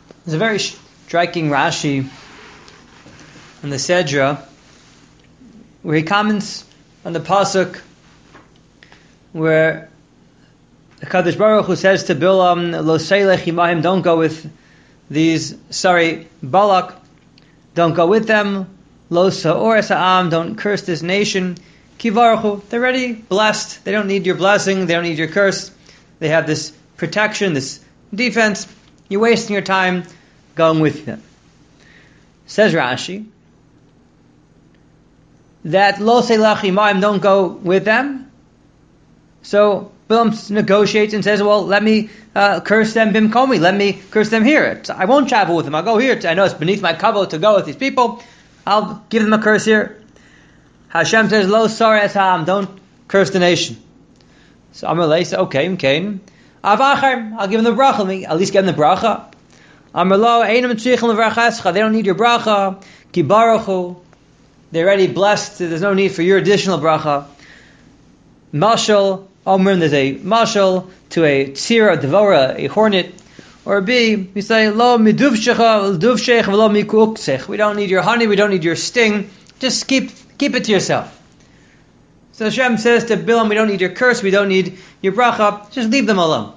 There's a very striking Rashi in the Sedra where he comments on the pasuk where the Kadosh Baruch Hu says to Bilam, "Lo seilech imahim," don't go with Balak, don't go with them. Lo sa'or es ha'am, don't curse this nation. Ki baruchu, they're already blessed. They don't need your blessing. They don't need your curse. They have this protection, this defense. You're wasting your time going with them. Says Rashi that lo seilech imahim, don't go with them. So Bilam negotiates and says, well, let me curse them bimkomi. Let me curse them here. I won't travel with them. I'll go here. I know it's beneath my kavod to go with these people. I'll give them a curse here. Hashem says, lo sar es ha'am, don't curse the nation. So Amalei says, okay, Avachar, I'll give them the bracha. Let me at least give them the bracha. Amalei, einam tzrichim levrachascha, they don't need your bracha. Ki baruchu, they're already blessed. There's no need for your additional bracha. Mashal, Omrim, there's a mashal to a tzira, a devora, a hornet. Or B, we say, lo miduvshecha, duvshech, lo mikuksech. We don't need your honey, we don't need your sting. Just keep it to yourself. So Hashem says to Bilam, we don't need your curse, we don't need your bracha. Just leave them alone.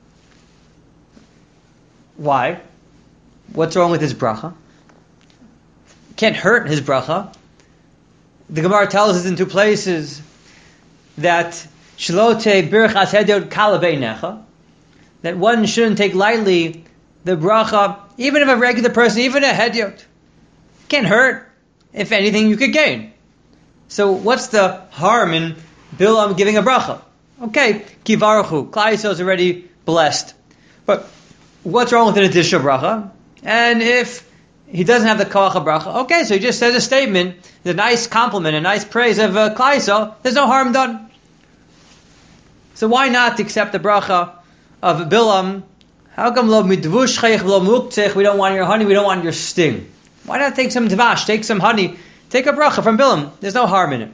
Why? What's wrong with his bracha? Can't hurt his bracha. The Gemara tells us in two places that shlote birchas hedyot kala beinecha, that one shouldn't take lightly the bracha, even if a regular person, even a hedyot. Can't hurt. If anything, you could gain. So what's the harm in Bilam giving a bracha? Okay, kivaruchu, Klal Yisrael is already blessed. But what's wrong with an additional bracha? And if he doesn't have the koach of bracha, okay, so he just says a statement, a nice compliment, a nice praise of Klal Yisrael, there's no harm done. So why not accept the bracha of Bilam? How come lo midvushchech lo muktzech? We don't want your honey, we don't want your sting. Why not take some dvash, take some honey, take a bracha from Bilam? There's no harm in it.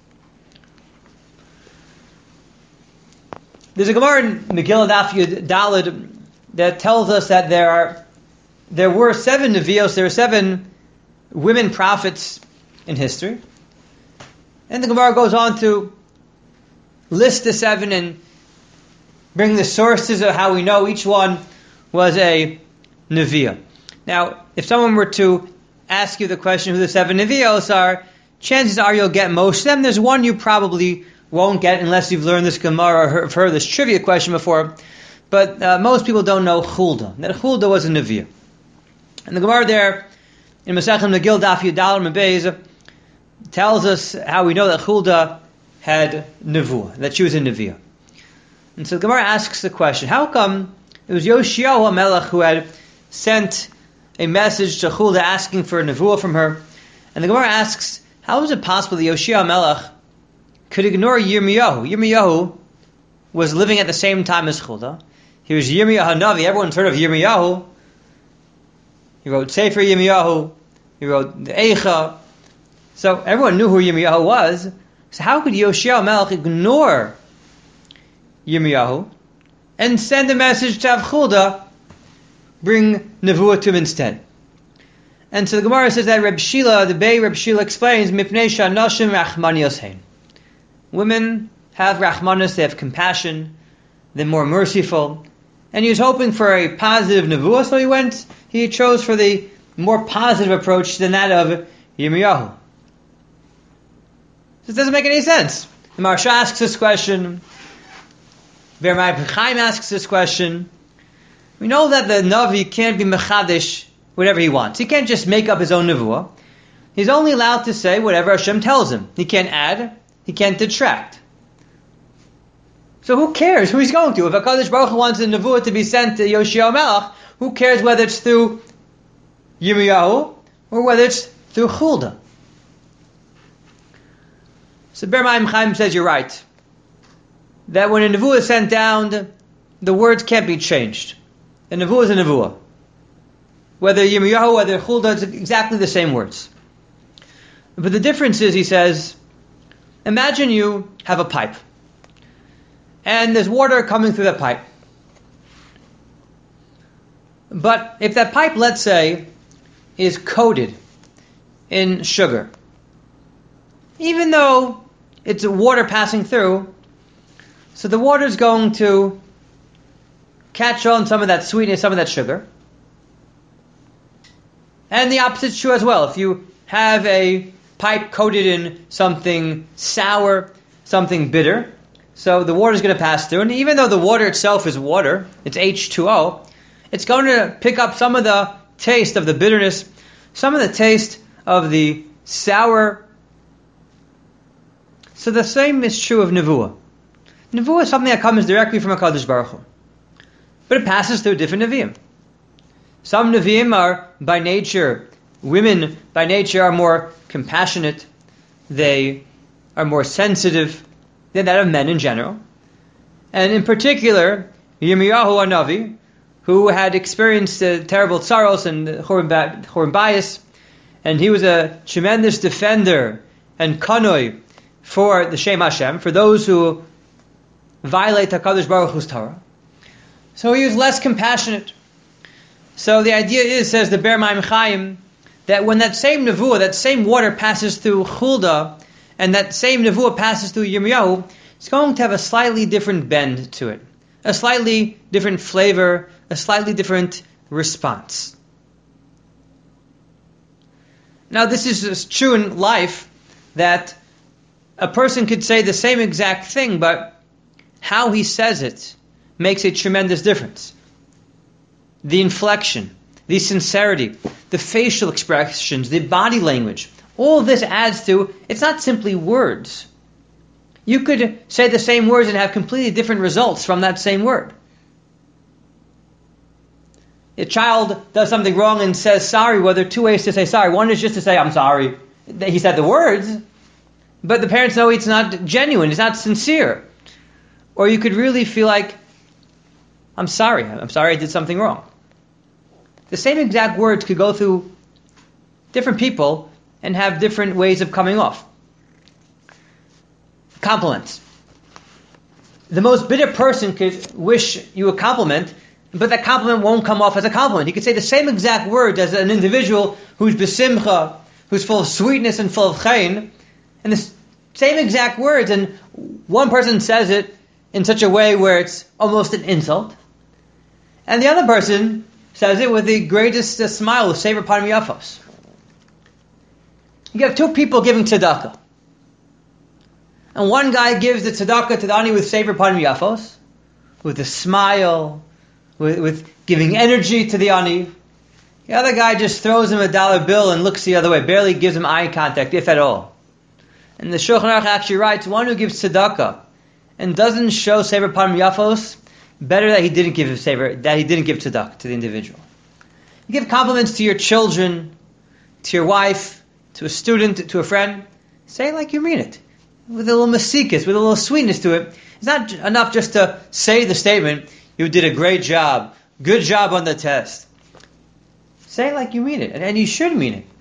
There's a Gemara in Megillah Daf Yud Daled that tells us that there were 7 Nevios, there were 7 women prophets in history. And the Gemara goes on to list the 7 and bring the sources of how we know each one was a Neviah. Now, if someone were to ask you the question who the 7 Nevios are, chances are you'll get most of them. There's one you probably won't get unless you've learned this Gemara or heard this trivia question before. But most people don't know Chulda, that Chulda was a Neviah. And the Gemara there, in Masechet Megillah Daf Yud Daled Mebez, tells us how we know that Chulda had Nevuah, that she was a Neviah. And so the Gemara asks the question, how come it was Yoshiyahu HaMelech who had sent a message to Chulda asking for a Nevuah from her? And the Gemara asks, how is it possible that Yoshiyahu HaMelech could ignore Yirmiyahu? Yirmiyahu was living at the same time as Chulda. He was Yirmiyahu HaNavi. Everyone's heard of Yirmiyahu. He wrote Sefer Yirmiyahu. He wrote the Eicha. So everyone knew who Yirmiyahu was. So how could Yoshiyahu HaMelech ignore Yirmiyahu and send a message to have Chulda bring Nevuah to him instead? And so the Gemara says that Reb Shila, the Bei Reb Shila explains, Mipnei sha'nashim rachmanios hein. Women have rachmanis, they have compassion, they're more merciful. And he was hoping for a positive Nevuah, so he chose for the more positive approach than that of Yirmiyahu. This doesn't make any sense. The Maharsha asks this question. Vermai Chaim asks this question. We know that the Navi can't be mechadish whatever he wants. He can't just make up his own Nevuah. He's only allowed to say whatever Hashem tells him. He can't add, he can't detract. So who cares who he's going to? If HaKadosh Baruch Hu wants a Nevuah to be sent to Yoshiyahu HaMelech, who cares whether it's through Yirmiyahu or whether it's through Chulda? So Ber Maim Chaim says you're right. That when a Nevuah is sent down, the words can't be changed. A Nevuah is a Nevuah. Whether Yirmiyahu, whether Chulda, it's exactly the same words. But the difference is, he says, imagine you have a pipe. And there's water coming through that pipe. But if that pipe, let's say, is coated in sugar, even though it's water passing through, so the water is going to catch on some of that sweetness, some of that sugar. And the opposite is true as well. If you have a pipe coated in something sour, something bitter, so the water is going to pass through. And even though the water itself is water, it's H2O, it's going to pick up some of the taste of the bitterness, some of the taste of the sour. So the same is true of Nevuah. Nevuah is something that comes directly from HaKadosh Baruch Hu. But it passes through different Nevi'im. Some Nevi'im are by nature, women by nature are more compassionate. They are more sensitive than that of men in general. And in particular, Yirmiyahu Hanavi, who had experienced terrible tsaros and Churban Bayis, and he was a tremendous defender and kanoi for the Shem Hashem, for those who violate HaKadosh Baruch Hu's Torah. So he was less compassionate. So the idea is, says the Ber Maim Chaim, that when that same nevuah, that same water passes through Chulda, and that same nevuah passes through Yirmiyahu, it's going to have a slightly different bend to it, a slightly different flavor, a slightly different response. Now this is true in life, that a person could say the same exact thing, but how he says it makes a tremendous difference. The inflection, the sincerity, the facial expressions, the body language, all of this adds to, it's not simply words. You could say the same words and have completely different results from that same word. A child does something wrong and says sorry. Well, there are two ways to say sorry. One is just to say, I'm sorry. He said the words, but the parents know it's not genuine, it's not sincere. Or you could really feel like, I'm sorry I did something wrong. The same exact words could go through different people and have different ways of coming off. Compliments. The most bitter person could wish you a compliment, but that compliment won't come off as a compliment. He could say the same exact words as an individual who's besimcha, who's full of sweetness and full of chayin, and the same exact words, and one person says it in such a way where it's almost an insult, and the other person says it with the greatest smile, with Sefer Panim Yafos. You have two people giving tzedakah. And one guy gives the tzedakah to the ani with Sefer Panim Yafos, with a smile, with giving energy to the ani. The other guy just throws him a dollar bill and looks the other way, barely gives him eye contact, if at all. And the Shulchan Aruch actually writes, one who gives tzedakah and doesn't show Sefer Panim Yafos, better that he didn't give tzedakah to the individual. You give compliments to your children, to your wife, to a student, to a friend. Say it like you mean it, with a little masikas, with a little sweetness to it. It's not enough just to say the statement, you did a great job, good job on the test. Say it like you mean it, and you should mean it.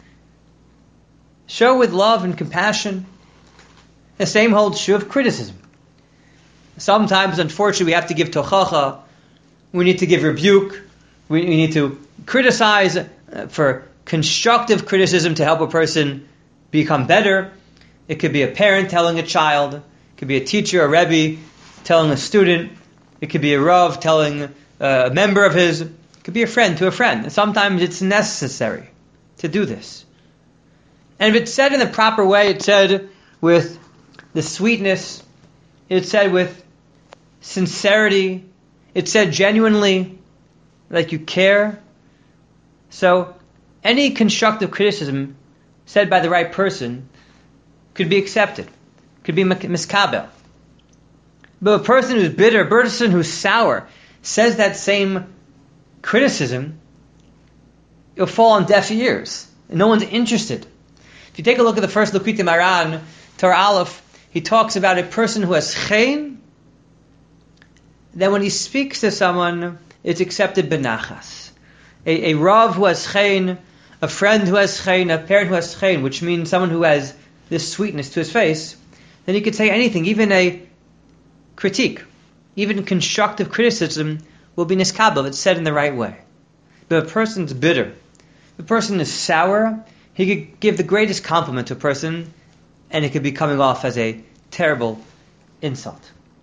Show with love and compassion. The same holds true of criticism. Sometimes, unfortunately, we have to give tochacha. We need to give rebuke. We need to criticize for constructive criticism to help a person become better. It could be a parent telling a child. It could be a teacher, a rebbe, telling a student. It could be a rav telling a member of his. It could be a friend to a friend. And sometimes it's necessary to do this. And if it's said in the proper way, it's said with the sweetness, it's said with sincerity, it's said genuinely, like you care. So any constructive criticism said by the right person could be accepted, could be miskabel. But a person who's bitter, a person who's sour, says that same criticism, it'll fall on deaf ears. No one's interested. If you take a look at the first Likutei Moharan, Torah Aleph, he talks about a person who has chen, then when he speaks to someone, it's accepted benachas. A rav who has chen, a friend who has chen, a parent who has chen, which means someone who has this sweetness to his face, then he could say anything, even a critique, even constructive criticism will be niskabel if it's said in the right way. the person's bitter, the person is sour, he could give the greatest compliment to a person, and it could be coming off as a terrible insult.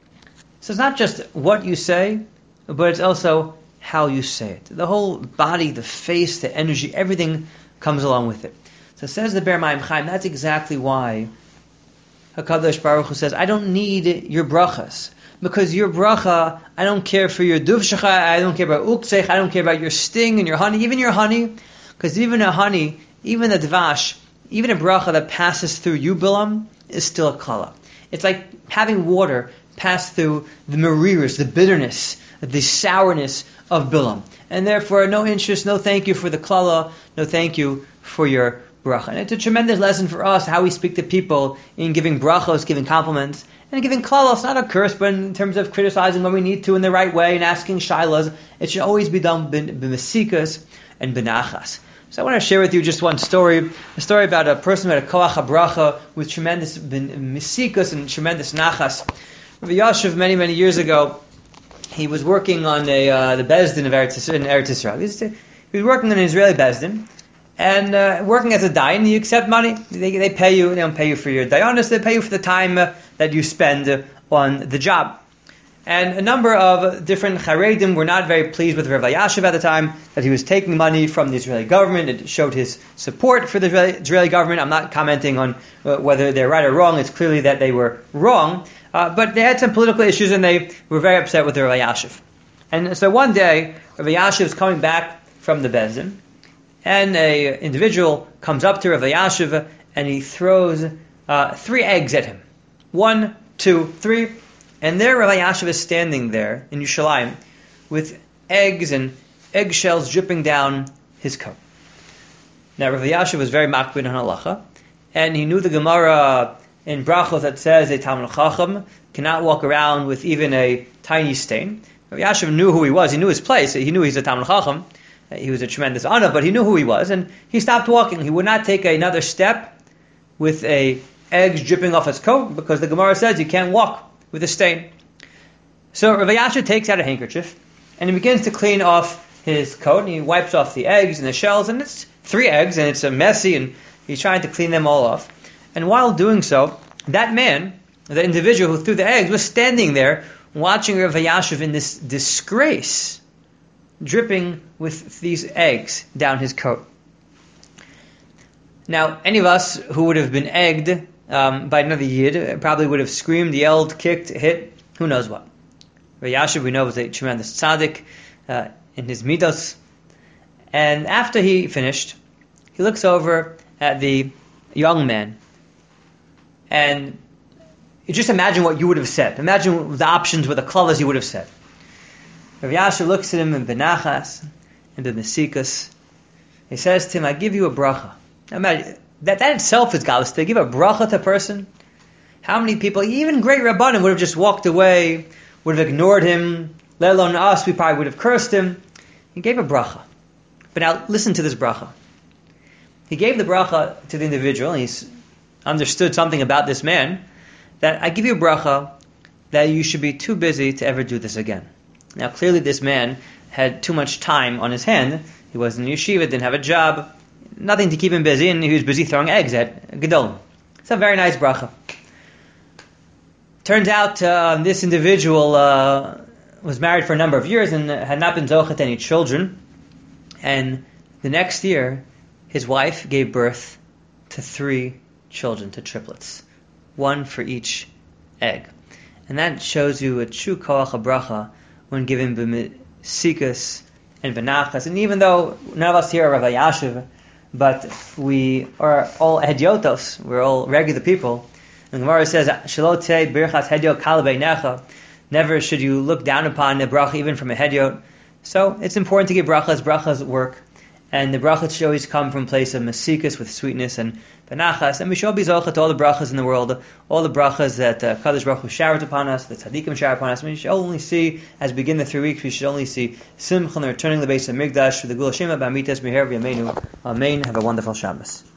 So it's not just what you say, but it's also how you say it. The whole body, the face, the energy, everything comes along with it. So says the Be'er Mayim Chaim, that's exactly why HaKadosh Baruch Hu says, I don't need your brachas. Because your bracha, I don't care for your duvshacha, I don't care about uktzech, I don't care about your sting and your honey, because even a honey, even a dvash, even a bracha that passes through you, Bilam, is still a klala. It's like having water pass through the mariris, the bitterness, the sourness of Bilam. And therefore, no interest, no thank you for the klala, no thank you for your bracha. And it's a tremendous lesson for us, how we speak to people in giving brachos, giving compliments, and giving klalos, not a curse, but in terms of criticizing when we need to in the right way and asking shailas, it should always be done b'mesikas and b'nachas. So I want to share with you just one story, a story about a person who had a koach habracha with tremendous mesikas and tremendous nachas. Rabbi Yashiv, many years ago, he was working on the Bezdin of Eretz Yisrael. He was working on an Israeli Bezdin, and working as a dayan, you accept money. They pay you. They don't pay you for your dayanis. They pay you for the time that you spend on the job. And a number of different Charedim were not very pleased with Rabbi Yashiv at the time, that he was taking money from the Israeli government. It showed his support for the Israeli government. I'm not commenting on whether they're right or wrong. It's clearly that they were wrong. But they had some political issues, and they were very upset with Rabbi Yashiv. And so one day, Rabbi Yashiv was coming back from the Bezdin, and an individual comes up to Rabbi Yashiv, and he throws 3 eggs at him. 1, 2, 3. And there Rabbi Yashiv is standing there in Yerushalayim with eggs and eggshells dripping down his coat. Now Rabbi Yashiv was very makbid on halacha, and he knew the Gemara in Brachos that says a Talmid Chacham cannot walk around with even a tiny stain. Rabbi Yashiv knew who he was. He knew his place. He knew he's a Talmid Chacham. He was a tremendous honor, but he knew who he was, and he stopped walking. He would not take another step with eggs dripping off his coat, because the Gemara says you can't walk with a stain. So Rabbi Yashiv takes out a handkerchief, and he begins to clean off his coat, and he wipes off the eggs and the shells, and it's 3 eggs, and it's messy, and he's trying to clean them all off. And while doing so, that man, the individual who threw the eggs, was standing there watching Rabbi Yashiv in this disgrace, dripping with these eggs down his coat. Now, any of us who would have been egged by another Yid probably would have screamed, yelled, kicked, hit, who knows what. Rabbi Yashiv, we know, was a tremendous tzaddik in his midos. And after he finished, he looks over at the young man, and you just imagine what you would have said. Imagine the options with the klalas you would have said. Rabbi Yashiv looks at him in benachas, in the mesikas. He says to him, I give you a bracha. Imagine, that itself is galus. To give a bracha to a person. How many people, even great Rabbanim, would have just walked away, would have ignored him, let alone us, we probably would have cursed him. He gave a bracha. But now, listen to this bracha. He gave the bracha to the individual, and he's understood something about this man, that I give you a bracha that you should be too busy to ever do this again. Now, clearly this man had too much time on his hand. He was in yeshiva, didn't have a job, nothing to keep him busy, and he was busy throwing eggs at Gedolim. It's a very nice bracha. Turns out this individual was married for a number of years and had not been zochet to any children. And the next year, his wife gave birth to 3 children, to triplets. 1 for each egg. And that shows you a true koach habracha when given b'mesikas and b'nachas. And even though none of us here are Rabbi Yashiv, but we are all hedyotos, we're all regular people. And the Gemara says, "Shalotei birchas hedyot kal beinecha." Never should you look down upon a bracha even from a hedyot. So it's important to give brachas. Brachas work, and the brachas should always come from a place of mesikas with sweetness and benachas. And we should all be zocheh to all the brachas in the world, all the brachas that Kadosh Baruch Hu showers upon us, the tzaddikim shower upon us. We should only see, as we begin the 3 weeks, we should only see simcha and returning the base of Migdash for the Gula Shema B'Amitas Meher V'Yameinu. Amen. Have a wonderful Shabbos.